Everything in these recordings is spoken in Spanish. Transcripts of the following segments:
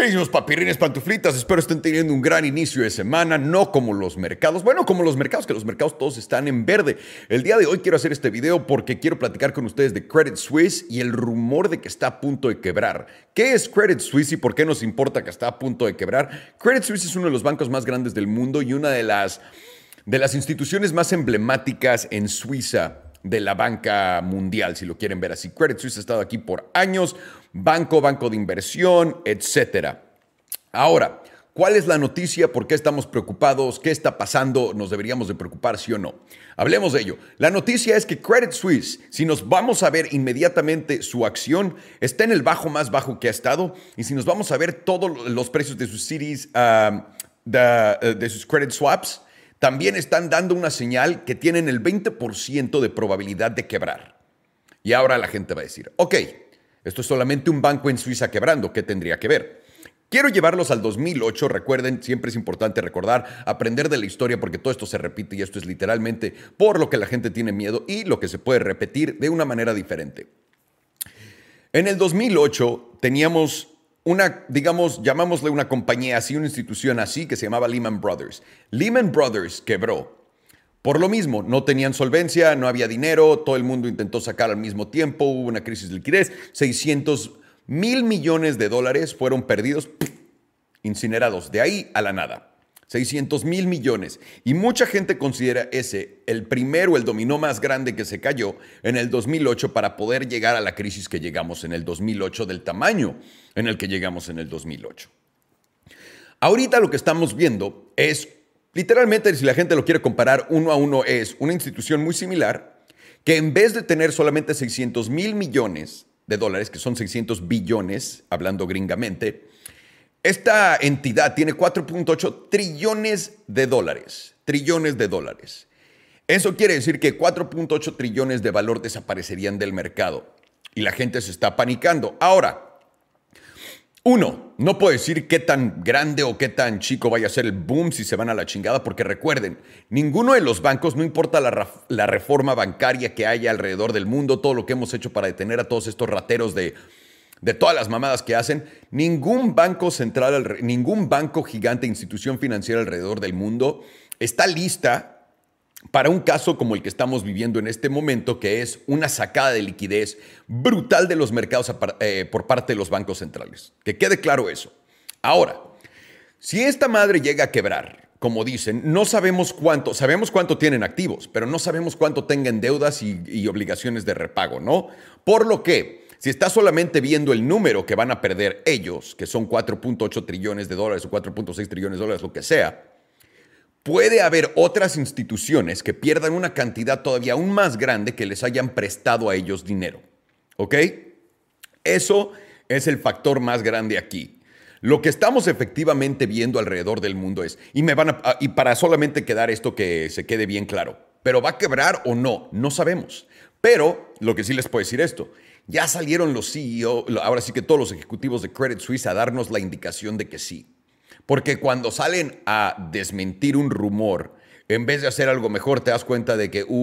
Queridos papirrines pantuflitas, espero estén teniendo un gran inicio de semana, no como los mercados. Bueno, como los mercados, que los mercados todos están en verde. El día de hoy quiero hacer este video porque quiero platicar con ustedes de Credit Suisse y el rumor de que está a punto de quebrar. ¿Qué es Credit Suisse y por qué nos importa que está a punto de quebrar? Credit Suisse es uno de los bancos más grandes del mundo y una de las instituciones más emblemáticas en Suiza de la banca mundial, si lo quieren ver así. Credit Suisse ha estado aquí por años, banco de inversión, etcétera. Ahora, ¿cuál es la noticia? ¿Por qué estamos preocupados? ¿Qué está pasando? ¿Nos deberíamos de preocupar, sí o no? Hablemos de ello. La noticia es que Credit Suisse, si nos vamos a ver inmediatamente su acción, está en el más bajo que ha estado. Y si nos vamos a ver todos los precios de sus CDs, de sus credit swaps, también están dando una señal que tienen el 20% de probabilidad de quebrar. Y ahora la gente va a decir, ok, esto es solamente un banco en Suiza quebrando, ¿qué tendría que ver? Quiero llevarlos al 2008, recuerden, siempre es importante recordar, aprender de la historia porque todo esto se repite y esto es literalmente por lo que la gente tiene miedo y lo que se puede repetir de una manera diferente. En el 2008 teníamos una, digamos, llamámosle una compañía así, una institución así que se llamaba Lehman Brothers. Lehman Brothers quebró. Por lo mismo, no tenían solvencia, no había dinero, todo el mundo intentó sacar al mismo tiempo, hubo una crisis de liquidez, 600,000 millones de dólares fueron perdidos, incinerados, de ahí a la nada. 600,000 millones. Y mucha gente considera ese el primero, el dominó más grande que se cayó en el 2008 para poder llegar a la crisis que llegamos en el 2008 del tamaño en el que llegamos en el 2008. Ahorita lo que estamos viendo es, literalmente, si la gente lo quiere comparar uno a uno, es una institución muy similar que en vez de tener solamente 600,000 millones de dólares, que son 600 billones, hablando gringamente, esta entidad tiene 4.8 trillones de dólares. Trillones de dólares. Eso quiere decir que 4.8 trillones de valor desaparecerían del mercado. Y la gente se está panicando. Ahora, no puedo decir qué tan grande o qué tan chico vaya a ser el boom si se van a la chingada, porque recuerden, ninguno de los bancos, no importa la reforma bancaria que haya alrededor del mundo, todo lo que hemos hecho para detener a todos estos rateros de todas las mamadas que hacen, ningún banco central, ningún banco gigante, institución financiera alrededor del mundo está lista para un caso como el que estamos viviendo en este momento, que es una sacada de liquidez brutal de los mercados por parte de los bancos centrales. Que quede claro eso. Ahora, si esta madre llega a quebrar, como dicen, no sabemos cuánto tienen activos, pero no sabemos cuánto tengan deudas y obligaciones de repago, ¿no? Por lo que, si está solamente viendo el número que van a perder ellos, que son 4.8 trillones de dólares o 4.6 trillones de dólares, lo que sea, puede haber otras instituciones que pierdan una cantidad todavía aún más grande que les hayan prestado a ellos dinero. ¿Ok? Eso es el factor más grande aquí. Lo que estamos efectivamente viendo alrededor del mundo es, y para solamente quedar esto que se quede bien claro, ¿pero va a quebrar o no? No sabemos. Pero lo que sí les puedo decir esto, ya salieron los CEO, ahora sí que todos los ejecutivos de Credit Suisse a darnos la indicación de que sí. Porque cuando salen a desmentir un rumor, en vez de hacer algo mejor, te das cuenta de que,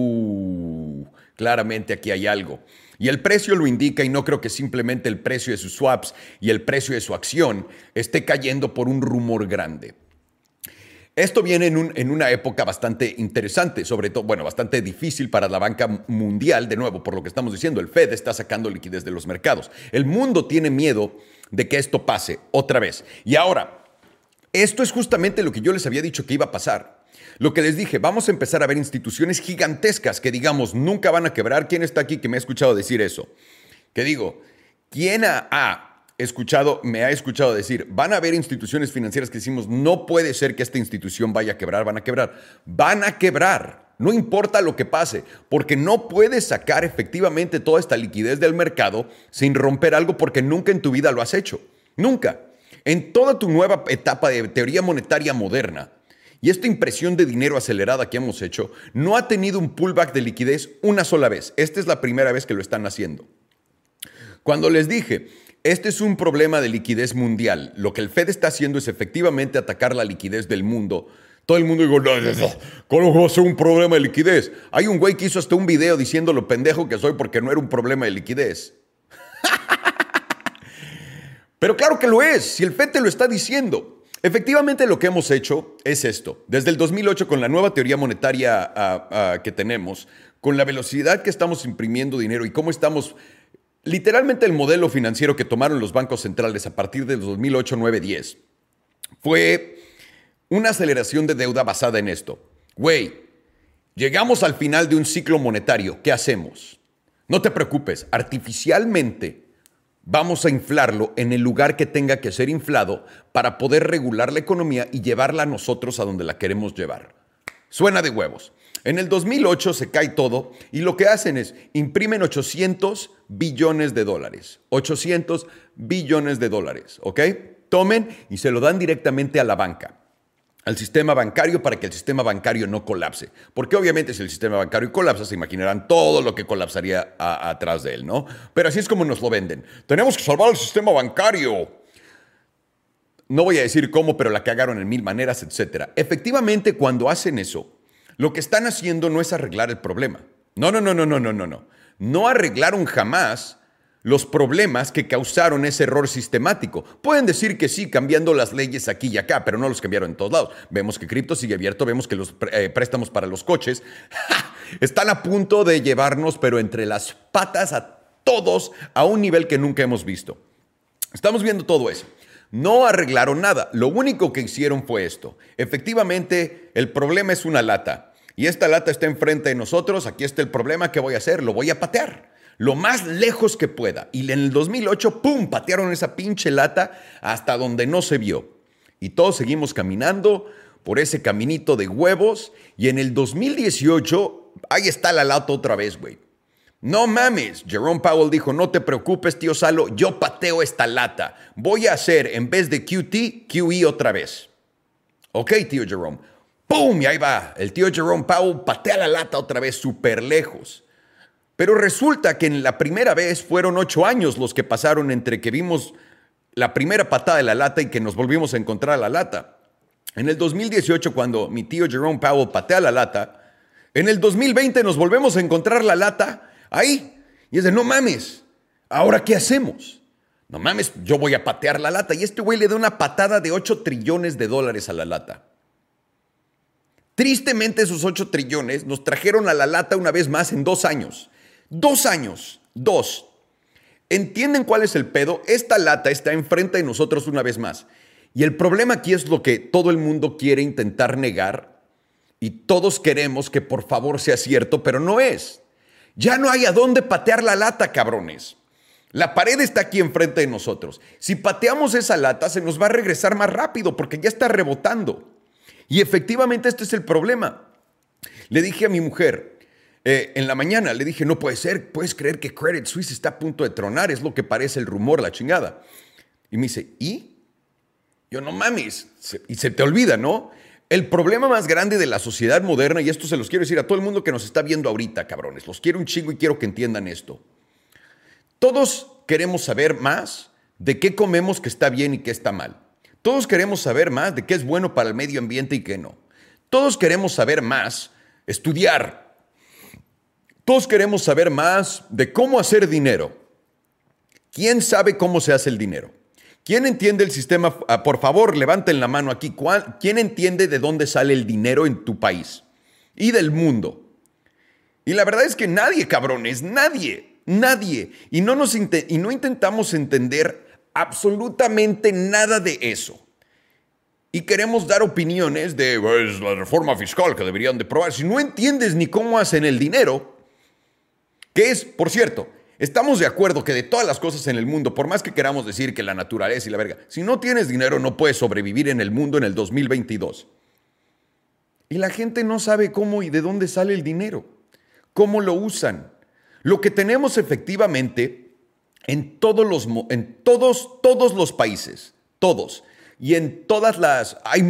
claramente aquí hay algo. Y el precio lo indica y no creo que simplemente el precio de sus swaps y el precio de su acción esté cayendo por un rumor grande. Esto viene en una época bastante interesante, sobre todo, bastante difícil para la banca mundial. De nuevo, por lo que estamos diciendo, el Fed está sacando liquidez de los mercados. El mundo tiene miedo de que esto pase otra vez. Y ahora, esto es justamente lo que yo les había dicho que iba a pasar. Lo que les dije, vamos a empezar a ver instituciones gigantescas que digamos nunca van a quebrar. ¿Quién está aquí que me ha escuchado decir eso? Que digo, ¿quién me ha escuchado decir, van a haber instituciones financieras que decimos, no puede ser que esta institución vaya a quebrar, van a quebrar? Van a quebrar, no importa lo que pase, porque no puedes sacar efectivamente toda esta liquidez del mercado sin romper algo porque nunca en tu vida lo has hecho. Nunca. En toda tu nueva etapa de teoría monetaria moderna y esta impresión de dinero acelerada que hemos hecho, no ha tenido un pullback de liquidez una sola vez. Esta es la primera vez que lo están haciendo. Cuando les dije, este es un problema de liquidez mundial, lo que el Fed está haciendo es efectivamente atacar la liquidez del mundo. Todo el mundo digo, ¿cómo va a ser un problema de liquidez? Hay un güey que hizo hasta un video diciendo lo pendejo que soy porque no era un problema de liquidez. Pero claro que lo es, si el FED te lo está diciendo. Efectivamente, lo que hemos hecho es esto. Desde el 2008, con la nueva teoría monetaria que tenemos, con la velocidad que estamos imprimiendo dinero y cómo estamos, literalmente el modelo financiero que tomaron los bancos centrales a partir del 2008, 9, 10, fue una aceleración de deuda basada en esto. Güey, llegamos al final de un ciclo monetario. ¿Qué hacemos? No te preocupes, artificialmente vamos a inflarlo en el lugar que tenga que ser inflado para poder regular la economía y llevarla a nosotros a donde la queremos llevar. Suena de huevos. En el 2008 se cae todo y lo que hacen es imprimen 800 billones de dólares. 800 billones de dólares, ¿ok? Tomen y se lo dan directamente a la banca, al sistema bancario, para que el sistema bancario no colapse. Porque obviamente si el sistema bancario colapsa, se imaginarán todo lo que colapsaría atrás de él, ¿no? Pero así es como nos lo venden. Tenemos que salvar el sistema bancario. No voy a decir cómo, pero la cagaron en mil maneras, etc. Efectivamente, cuando hacen eso, lo que están haciendo no es arreglar el problema. No. No arreglaron jamás los problemas que causaron ese error sistemático. Pueden decir que sí, cambiando las leyes aquí y acá, pero no los cambiaron en todos lados. Vemos que cripto sigue abierto, vemos que los préstamos para los coches están a punto de llevarnos, pero entre las patas a todos a un nivel que nunca hemos visto. Estamos viendo todo eso. No arreglaron nada. Lo único que hicieron fue esto. Efectivamente, el problema es una lata. Y esta lata está enfrente de nosotros. Aquí está el problema. ¿Qué voy a hacer? Lo voy a patear lo más lejos que pueda. Y en el 2008, ¡pum!, patearon esa pinche lata hasta donde no se vio. Y todos seguimos caminando por ese caminito de huevos. Y en el 2018, ahí está la lata otra vez, güey. No mames, Jerome Powell dijo, no te preocupes, tío Salo, yo pateo esta lata. Voy a hacer, en vez de QT, QE otra vez. Ok, tío Jerome. ¡Pum! Y ahí va. El tío Jerome Powell patea la lata otra vez súper lejos. Pero resulta que en la primera vez fueron 8 años los que pasaron entre que vimos la primera patada de la lata y que nos volvimos a encontrar la lata. En el 2018, cuando mi tío Jerome Powell patea la lata, en el 2020 nos volvemos a encontrar la lata ahí. Y es de, no mames, ¿ahora qué hacemos? No mames, yo voy a patear la lata. Y este güey le da una patada de 8 trillones de dólares a la lata. Tristemente, esos 8 trillones nos trajeron a la lata una vez más en 2 años. 2 años. 2. ¿Entienden cuál es el pedo? Esta lata está enfrente de nosotros una vez más. Y el problema aquí es lo que todo el mundo quiere intentar negar. Y todos queremos que por favor sea cierto, pero no es. Ya no hay a dónde patear la lata, cabrones. La pared está aquí enfrente de nosotros. Si pateamos esa lata, se nos va a regresar más rápido porque ya está rebotando. Y efectivamente este es el problema. Le dije a mi mujer en la mañana, le dije, no puede ser, puedes creer que Credit Suisse está a punto de tronar, es lo que parece el rumor, la chingada. Y me dice, ¿y? Yo, no mames. Y se te olvida, ¿no? El problema más grande de la sociedad moderna, y esto se los quiero decir a todo el mundo que nos está viendo ahorita, cabrones, los quiero un chingo y quiero que entiendan esto. Todos queremos saber más de qué comemos que está bien y qué está mal. Todos queremos saber más de qué es bueno para el medio ambiente y qué no. Todos queremos saber más, estudiar. Todos queremos saber más de cómo hacer dinero. ¿Quién sabe cómo se hace el dinero? ¿Quién entiende el sistema? Por favor, levanten la mano aquí. ¿Quién entiende de dónde sale el dinero en tu país y del mundo? Y la verdad es que nadie, cabrones, nadie. Y no intentamos entender absolutamente nada de eso. Y queremos dar opiniones de pues, la reforma fiscal que deberían de probar. Si no entiendes ni cómo hacen el dinero, que es, por cierto, estamos de acuerdo que de todas las cosas en el mundo, por más que queramos decir que la naturaleza y la verga, si no tienes dinero no puedes sobrevivir en el mundo en el 2022. Y la gente no sabe cómo y de dónde sale el dinero, cómo lo usan. Lo que tenemos efectivamente en todos los países, todos, y en todas las, hay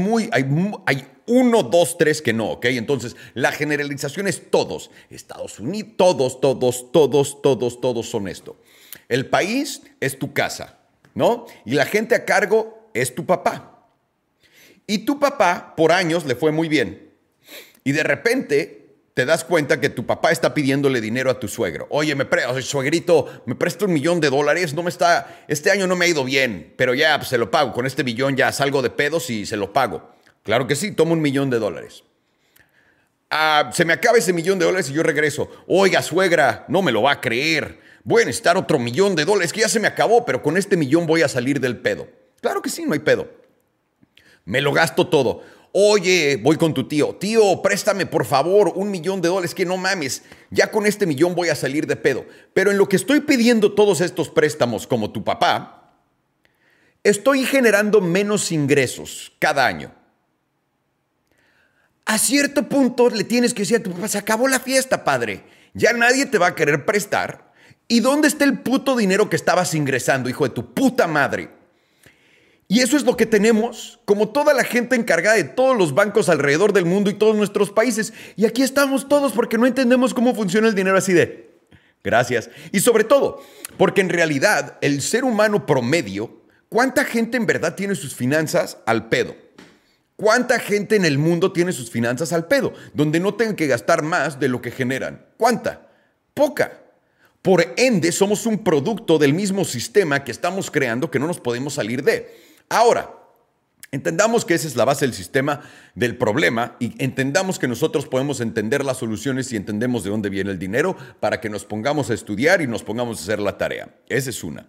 1, 2, 3 que no, ¿ok? Entonces, la generalización es todos. Estados Unidos, todos son esto. El país es tu casa, ¿no? Y la gente a cargo es tu papá. Y tu papá, por años, le fue muy bien. Y de repente, te das cuenta que tu papá está pidiéndole dinero a tu suegro. Oye, suegrito, me presta $1,000,000, este año no me ha ido bien, pero ya pues, se lo pago, con este millón ya salgo de pedos y se lo pago. Claro que sí, toma $1,000,000. Se me acaba ese $1,000,000 y yo regreso. Oiga, suegra, no me lo va a creer. Voy a necesitar otro $1,000,000, que ya se me acabó, pero con este millón voy a salir del pedo. Claro que sí, no hay pedo. Me lo gasto todo. Oye, voy con tu tío. Tío, préstame por favor $1,000,000, que no mames. Ya con este millón voy a salir de pedo. Pero en lo que estoy pidiendo todos estos préstamos como tu papá, estoy generando menos ingresos cada año. A cierto punto le tienes que decir a tu papá, se acabó la fiesta, padre. Ya nadie te va a querer prestar. ¿Y dónde está el puto dinero que estabas ingresando, hijo de tu puta madre? Y eso es lo que tenemos, como toda la gente encargada de todos los bancos alrededor del mundo y todos nuestros países. Y aquí estamos todos porque no entendemos cómo funciona el dinero así de, gracias. Y sobre todo, porque en realidad el ser humano promedio, ¿cuánta gente en verdad tiene sus finanzas al pedo? ¿Cuánta gente en el mundo tiene sus finanzas al pedo? Donde no tengan que gastar más de lo que generan. ¿Cuánta? Poca. Por ende, somos un producto del mismo sistema que estamos creando que no nos podemos salir de. Ahora, entendamos que esa es la base del sistema del problema y entendamos que nosotros podemos entender las soluciones si entendemos de dónde viene el dinero para que nos pongamos a estudiar y nos pongamos a hacer la tarea. Esa es una.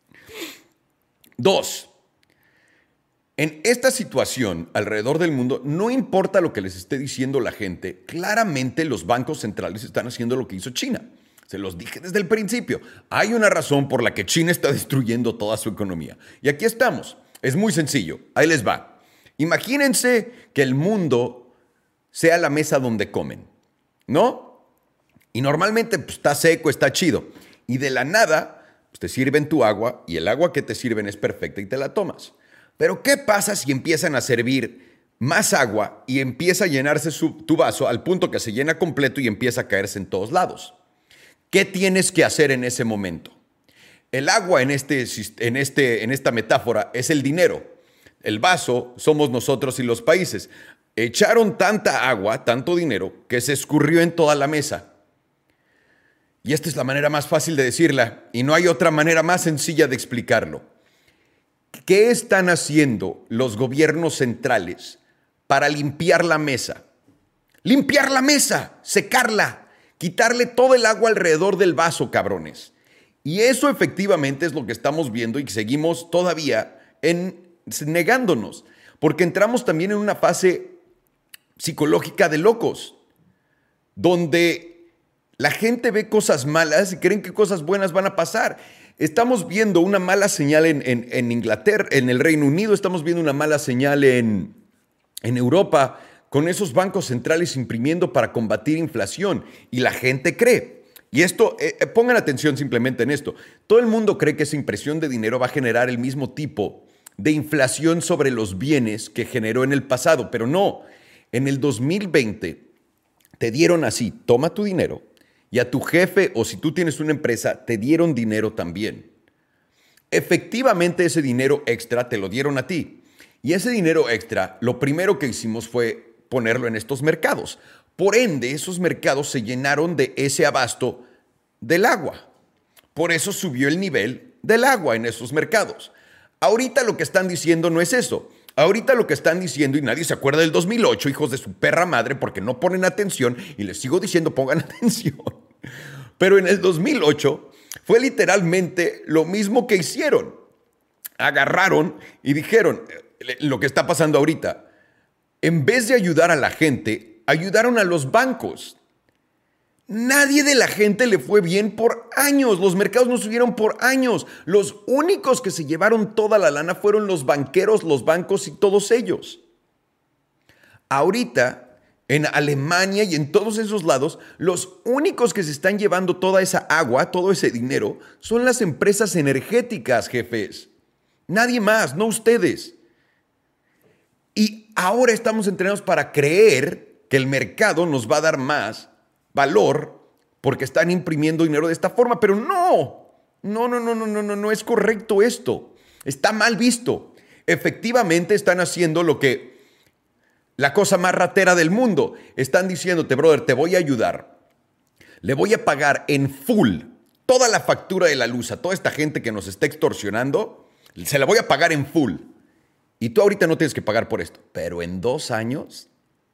2. En esta situación alrededor del mundo, no importa lo que les esté diciendo la gente, claramente los bancos centrales están haciendo lo que hizo China. Se los dije desde el principio. Hay una razón por la que China está destruyendo toda su economía. Y aquí estamos. Es muy sencillo. Ahí les va. Imagínense que el mundo sea la mesa donde comen, ¿no? Y normalmente pues, está seco, está chido. Y de la nada pues, te sirven tu agua y el agua que te sirven es perfecta y te la tomas. Pero ¿qué pasa si empiezan a servir más agua y empieza a llenarse tu vaso al punto que se llena completo y empieza a caerse en todos lados? ¿Qué tienes que hacer en ese momento? El agua en esta metáfora es el dinero. El vaso somos nosotros y los países. Echaron tanta agua, tanto dinero, que se escurrió en toda la mesa. Y esta es la manera más fácil de decirla, y no hay otra manera más sencilla de explicarlo. ¿Qué están haciendo los gobiernos centrales para limpiar la mesa? Limpiar la mesa, secarla, quitarle todo el agua alrededor del vaso, cabrones. Y eso efectivamente es lo que estamos viendo y que seguimos todavía negándonos, porque entramos también en una fase psicológica de locos, donde la gente ve cosas malas y creen que cosas buenas van a pasar. Estamos viendo una mala señal en Inglaterra, en el Reino Unido, estamos viendo una mala señal en Europa, con esos bancos centrales imprimiendo para combatir inflación, y la gente cree. Y esto, pongan atención simplemente en esto. Todo el mundo cree que esa impresión de dinero va a generar el mismo tipo de inflación sobre los bienes que generó en el pasado, pero no. En el 2020 te dieron así, toma tu dinero, y a tu jefe o si tú tienes una empresa, te dieron dinero también. Efectivamente, ese dinero extra te lo dieron a ti. Y ese dinero extra, lo primero que hicimos fue ponerlo en estos mercados. Por ende, esos mercados se llenaron de ese abasto del agua. Por eso subió el nivel del agua en esos mercados. Ahorita lo que están diciendo no es eso. Ahorita lo que están diciendo, y nadie se acuerda del 2008, hijos de su perra madre, porque no ponen atención, y les sigo diciendo pongan atención. Pero en el 2008 fue literalmente lo mismo que hicieron. Agarraron y dijeron, lo que está pasando ahorita, en vez de ayudar a la gente, ayudaron a los bancos. Nadie de la gente le fue bien por años. Los mercados no subieron por años. Los únicos que se llevaron toda la lana fueron los banqueros, los bancos y todos ellos. Ahorita, en Alemania y en todos esos lados, los únicos que se están llevando toda esa agua, todo ese dinero, son las empresas energéticas, jefes. Nadie más, no ustedes. Y ahora estamos entrenados para creer que el mercado nos va a dar más valor porque están imprimiendo dinero de esta forma, pero no es correcto esto. Está mal visto. Efectivamente están haciendo lo que la cosa más ratera del mundo. Están diciéndote, brother, te voy a ayudar. Le voy a pagar en full toda la factura de la luz a toda esta gente que nos está extorsionando. Se la voy a pagar en full. Y tú ahorita no tienes que pagar por esto. Pero en 2 años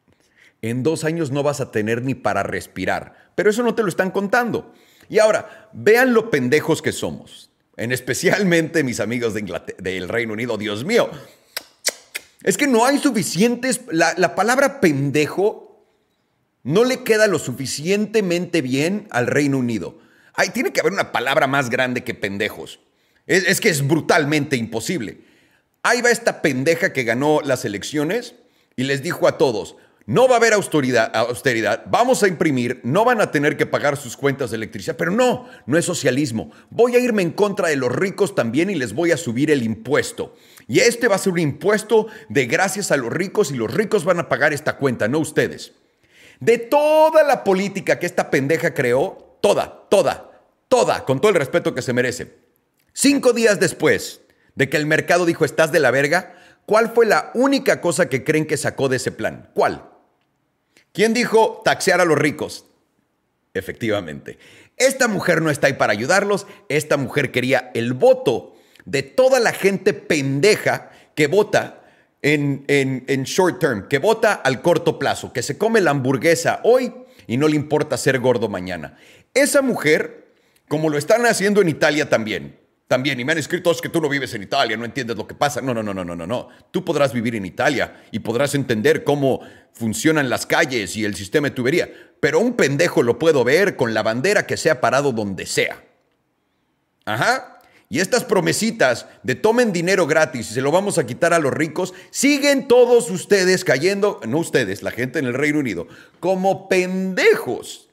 no vas a tener ni para respirar. Pero eso no te lo están contando. Y ahora, vean lo pendejos que somos. Especialmente mis amigos del Reino Unido. Dios mío. Es que no hay suficientes... La palabra pendejo no le queda lo suficientemente bien al Reino Unido. Tiene que haber una palabra más grande que pendejos. Es que es brutalmente imposible. Ahí va esta pendeja que ganó las elecciones y les dijo a todos, no va a haber austeridad, vamos a imprimir, no van a tener que pagar sus cuentas de electricidad, pero no es socialismo. Voy a irme en contra de los ricos también y les voy a subir el impuesto. Y este va a ser un impuesto de gracias a los ricos y los ricos van a pagar esta cuenta, no ustedes. De toda la política que esta pendeja creó, toda, con todo el respeto que se merece. 5 días después de que el mercado dijo, estás de la verga, ¿cuál fue la única cosa que creen que sacó de ese plan? ¿Cuál? ¿Quién dijo taxear a los ricos? Efectivamente. Esta mujer no está ahí para ayudarlos. Esta mujer quería el voto de toda la gente pendeja que vota en short term, que vota al corto plazo, que se come la hamburguesa hoy y no le importa ser gordo mañana. Esa mujer, como lo están haciendo en Italia también, y me han escrito, es que tú no vives en Italia, no entiendes lo que pasa. No. Tú podrás vivir en Italia y podrás entender cómo funcionan las calles y el sistema de tubería, pero un pendejo lo puedo ver con la bandera que sea parado donde sea. Ajá. Y estas promesitas de tomen dinero gratis y se lo vamos a quitar a los ricos, siguen todos ustedes cayendo, no ustedes, la gente en el Reino Unido, como pendejos.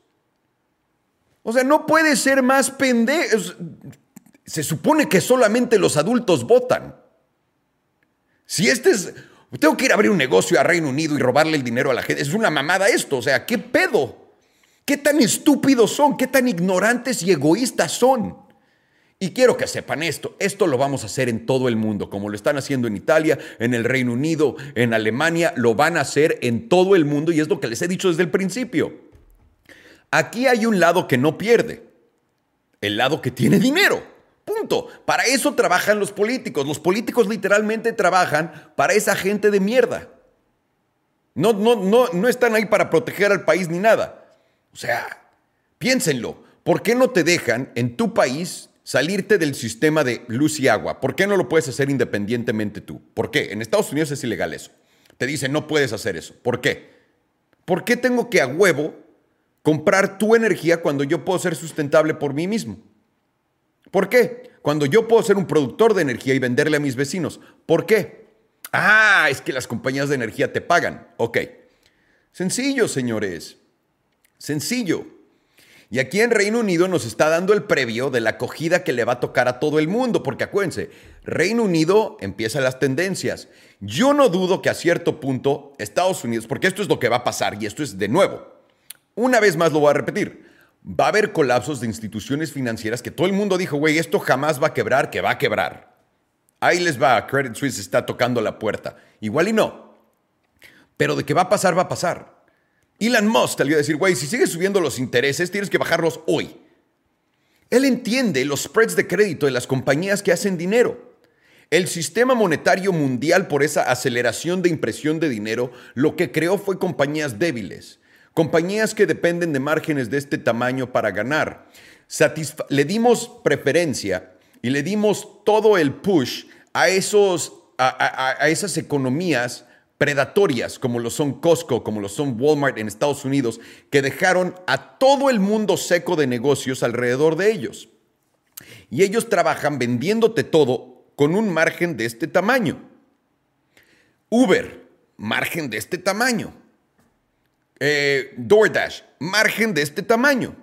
O sea, no puede ser más pendejos. Se supone que solamente los adultos votan. Si tengo que ir a abrir un negocio a Reino Unido y robarle el dinero a la gente. Es una mamada esto. O sea, ¿qué pedo? ¿Qué tan estúpidos son? ¿Qué tan ignorantes y egoístas son? Y quiero que sepan esto. Esto lo vamos a hacer en todo el mundo. Como lo están haciendo en Italia, en el Reino Unido, en Alemania. Lo van a hacer en todo el mundo y es lo que les he dicho desde el principio. Aquí hay un lado que no pierde. El lado que tiene dinero. Punto. Para eso trabajan los políticos. Los políticos literalmente trabajan para esa gente de mierda. No están ahí para proteger al país ni nada. O sea, piénsenlo. ¿Por qué no te dejan en tu país salirte del sistema de luz y agua? ¿Por qué no lo puedes hacer independientemente tú? ¿Por qué? En Estados Unidos es ilegal eso. Te dicen no puedes hacer eso. ¿Por qué? ¿Por qué tengo que a huevo comprar tu energía cuando yo puedo ser sustentable por mí mismo? ¿Por qué? Cuando yo puedo ser un productor de energía y venderle a mis vecinos. ¿Por qué? Es que las compañías de energía te pagan. Ok. Sencillo, señores. Sencillo. Y aquí en Reino Unido nos está dando el previo de la acogida que le va a tocar a todo el mundo. Porque acuérdense, Reino Unido empieza las tendencias. Yo no dudo que a cierto punto Estados Unidos, porque esto es lo que va a pasar y esto es de nuevo. Una vez más lo voy a repetir. Va a haber colapsos de instituciones financieras que todo el mundo dijo, güey, esto jamás va a quebrar, que va a quebrar. Ahí les va, Credit Suisse está tocando la puerta. Igual y no. Pero de que va a pasar, va a pasar. Elon Musk salió a decir, güey, si sigues subiendo los intereses, tienes que bajarlos hoy. Él entiende los spreads de crédito de las compañías que hacen dinero. El sistema monetario mundial, por esa aceleración de impresión de dinero, lo que creó fue compañías débiles. Compañías que dependen de márgenes de este tamaño para ganar. Le dimos preferencia y le dimos todo el push a esas economías predatorias, como lo son Costco, como lo son Walmart en Estados Unidos, que dejaron a todo el mundo seco de negocios alrededor de ellos. Y ellos trabajan vendiéndote todo con un margen de este tamaño. Uber, margen de este tamaño. DoorDash, margen de este tamaño.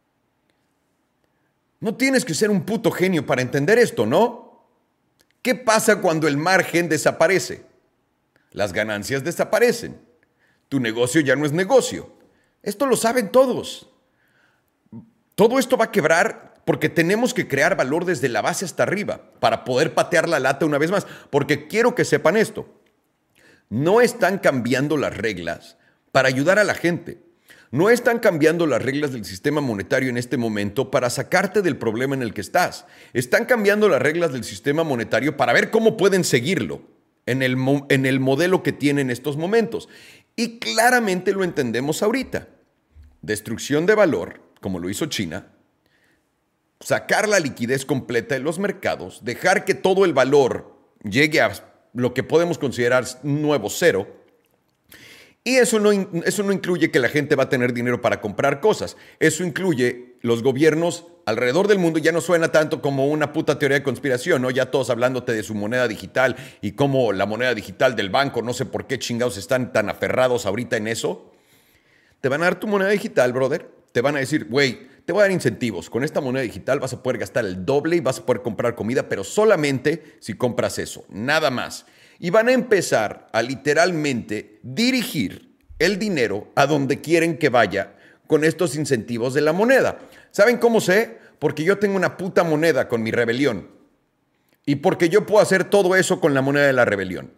No tienes que ser un puto genio para entender esto, ¿no? ¿Qué pasa cuando el margen desaparece? Las ganancias desaparecen. Tu negocio ya no es negocio. Esto lo saben todos. Todo esto va a quebrar porque tenemos que crear valor desde la base hasta arriba para poder patear la lata una vez más. Porque quiero que sepan esto. No están cambiando las reglas para ayudar a la gente. No están cambiando las reglas del sistema monetario en este momento para sacarte del problema en el que estás. Están cambiando las reglas del sistema monetario para ver cómo pueden seguirlo en el modelo que tiene en estos momentos. Y claramente lo entendemos ahorita. Destrucción de valor, como lo hizo China, sacar la liquidez completa de los mercados, dejar que todo el valor llegue a lo que podemos considerar nuevo cero. Y eso no incluye que la gente va a tener dinero para comprar cosas. Eso incluye los gobiernos alrededor del mundo. Ya no suena tanto como una puta teoría de conspiración, ¿no? Ya todos hablándote de su moneda digital y cómo la moneda digital del banco, no sé por qué chingados están tan aferrados ahorita en eso. Te van a dar tu moneda digital, brother. Te van a decir, güey, te voy a dar incentivos. Con esta moneda digital vas a poder gastar el doble y vas a poder comprar comida, pero solamente si compras eso, nada más. Y van a empezar a literalmente dirigir el dinero a donde quieren que vaya con estos incentivos de la moneda. ¿Saben cómo sé? Porque yo tengo una puta moneda con mi rebelión. Y porque yo puedo hacer todo eso con la moneda de la rebelión.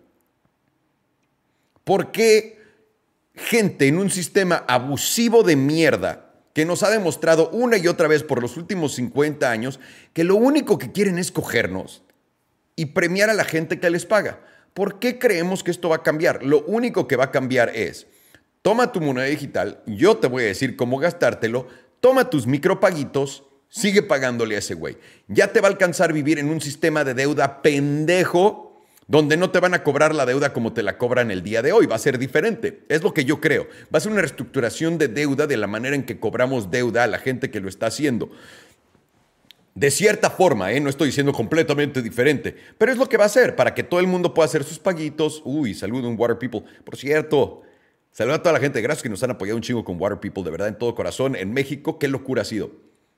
¿Por qué gente en un sistema abusivo de mierda que nos ha demostrado una y otra vez por los últimos 50 años que lo único que quieren es cogernos y premiar a la gente que les paga? ¿Por qué creemos que esto va a cambiar? Lo único que va a cambiar es, toma tu moneda digital, yo te voy a decir cómo gastártelo, toma tus micropaguitos, sigue pagándole a ese güey. Ya te va a alcanzar vivir en un sistema de deuda pendejo donde no te van a cobrar la deuda como te la cobran el día de hoy. Va a ser diferente. Es lo que yo creo. Va a ser una reestructuración de deuda de la manera en que cobramos deuda a la gente que lo está haciendo. De cierta forma, no estoy diciendo completamente diferente, pero es lo que va a hacer para que todo el mundo pueda hacer sus paguitos. Uy, saludo a un Water People. Por cierto, saludo a toda la gente. Gracias que nos han apoyado un chingo con Water People. De verdad, en todo corazón. En México, qué locura ha sido.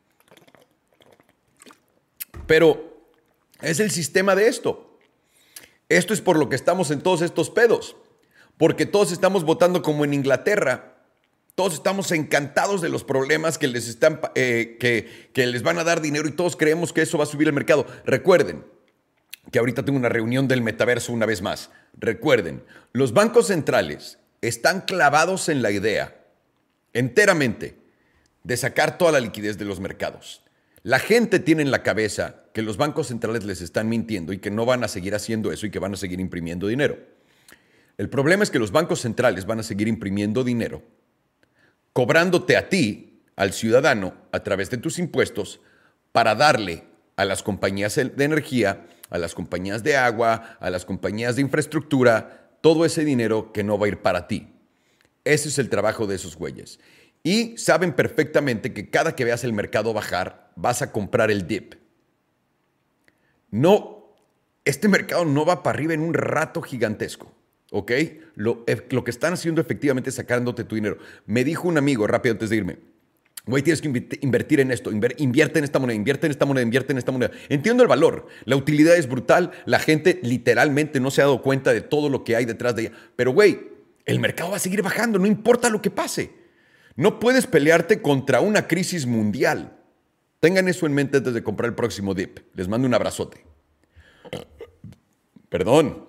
Pero es el sistema de esto. Esto es por lo que estamos en todos estos pedos. Porque todos estamos votando como en Inglaterra. Todos estamos encantados de los problemas que les están, que les van a dar dinero y todos creemos que eso va a subir el mercado. Recuerden que ahorita tengo una reunión del metaverso una vez más. Recuerden, los bancos centrales están clavados en la idea, enteramente, de sacar toda la liquidez de los mercados. La gente tiene en la cabeza que los bancos centrales les están mintiendo y que no van a seguir haciendo eso y que van a seguir imprimiendo dinero. El problema es que los bancos centrales van a seguir imprimiendo dinero, cobrándote a ti, al ciudadano, a través de tus impuestos, para darle a las compañías de energía, a las compañías de agua, a las compañías de infraestructura, todo ese dinero que no va a ir para ti. Ese es el trabajo de esos güeyes. Y saben perfectamente que cada que veas el mercado bajar, vas a comprar el dip. No, este mercado no va para arriba en un rato gigantesco, ¿ok? Lo que están haciendo efectivamente es sacándote tu dinero. Me dijo un amigo, rápido antes de irme, güey, tienes que invertir en esto, invierte en esta moneda, invierte en esta moneda, invierte en esta moneda. Entiendo el valor, la utilidad es brutal, la gente literalmente no se ha dado cuenta de todo lo que hay detrás de ella. Pero, güey, el mercado va a seguir bajando, no importa lo que pase. No puedes pelearte contra una crisis mundial. Tengan eso en mente antes de comprar el próximo dip. Les mando un abrazote. Perdón.